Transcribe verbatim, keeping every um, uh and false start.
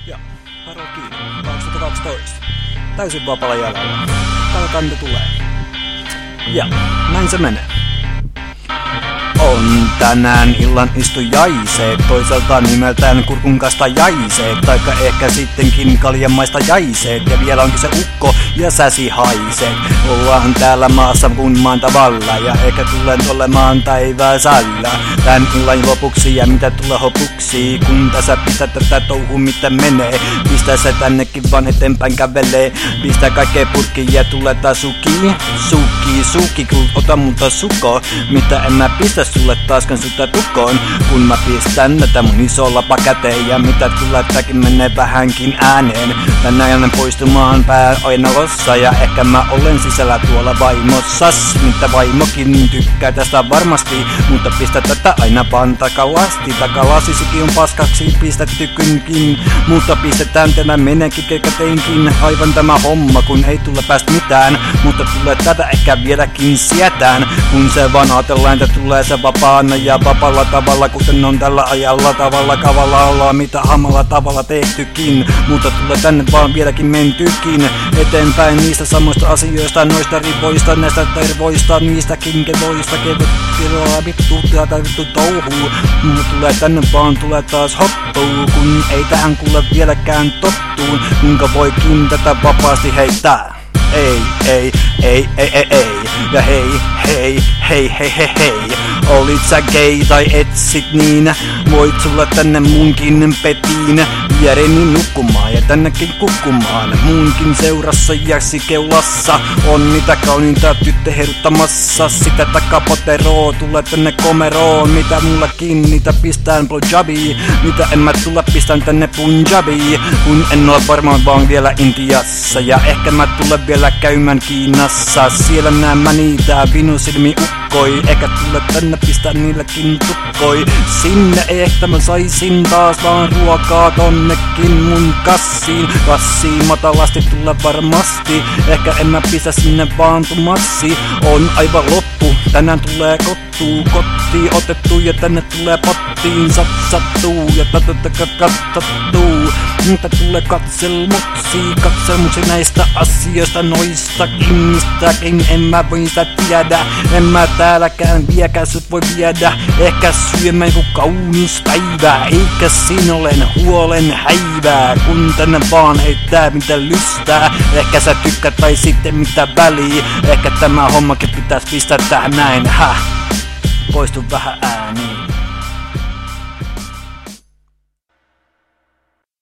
Ja varo kiinni. kaksituhattakaksitoista. Täysin vapaalla jalalla. Katsotaan mitä tulee. Ja näin se menee. On tänään illan istujaiseet, toisaalta nimeltään kurkunkasta jaiseet, taikka ehkä sittenkin kaljamaista jaiseet, ja vielä onkin se ukko ja säsi haiseet. Ollaan täällä maassa kun maan tavalla, ja ehkä tulen olemaan päiväsällä tän illan lopuksi, ja mitä tulee hopuksi, kun tässä pistää tätä touhua mitä menee. Pistä se tännekin vaan eteenpäin kävelee, pistä kaikkea purkkiin ja tulee taas suki, suki, suki, kun ota multa suko, mitä en mä pistä sulle taaskaan sutta tukoon, kun mä pistän tätä mun iso lapa käteen, ja mitä tulee tämäkin menee vähänkin ääneen. Tänään poistumaan pää ainalossa, ja ehkä mä olen sisällä tuolla vaimossas, mitä vaimokin tykkää tästä varmasti, mutta pistä tätä aina vaan takalasti. Takalasisikin on paskaksi pistetty kynkin, mutta pistetään tämä meneekin kekäteinkin. Aivan tämä homma, kun ei tule päästä mitään, mutta tulee tätä ehkä vieläkin sietään, kun se vaan ajatellaan, että tulee se vapaana ja vapaalla tavalla, kuten on tällä ajalla tavalla kavalla mitä hamalla tavalla tehtykin, mutta tulee tänne vaan vieläkin mentykin eteenpäin niistä samoista asioista, noista rivoista, näistä tervoista, niistäkin kevoista, kevoista, vittu tai vittu touhuu, mutta tulee tänne vaan, tulee taas hoppuu, kun ei tähän kuule vieläkään tottuun, kuinka voikin tätä vapaasti heittää. Ei, ei, ei, ei, ei, ei, ja hei, hei, hei, hei, hei, hei. Olit sä gay tai etsit niin, voit tulla tänne munkin petiin, viereni nukkumaan ja tännekin kukkumaan. Munkin seurassa ja keulassa on mitä kauniinta tyttö heruttamassa. Sitä takapoteroo, tule tänne komeroon, mitä mullakin niitä pistään blowjobiin, mitä en mä tulla pistän tänne punjabiin, kun en ole varmaan vaan vielä Intiassa, ja ehkä mä tulen vielä käymään Kiinassa, siellä näen mä niitä vinusilmi ukkoi, eikä tule tänne pistää niilläkin tukkoi. Sinne ehkä mä saisin taas vaan ruokaa tonnekin mun kassiin, kassiin matalasti tulla varmasti, ehkä en mä pistä sinne vaan tumassi, on aivan loppu, tänään tulee kottuu, kotiin otettu ja tänne tulee pottiin satsattuu ja tatatakatattuu, mitä tulee katselmuksi, katselmuksi näistä asioista, noistakin, mistäkin en mä voi sitä tiedä, en mä täälläkään viekään sut voi viedä, ehkä syömään joku kaunis päivää, eikä siinä olen huolen häivää, kun tänne vaan heittää mitä lystää, ehkä sä tykkäät tai sitten mitä väliä, ehkä tämä hommakin pitäis pistää tähän näin, häh, poistu vähän ääniin.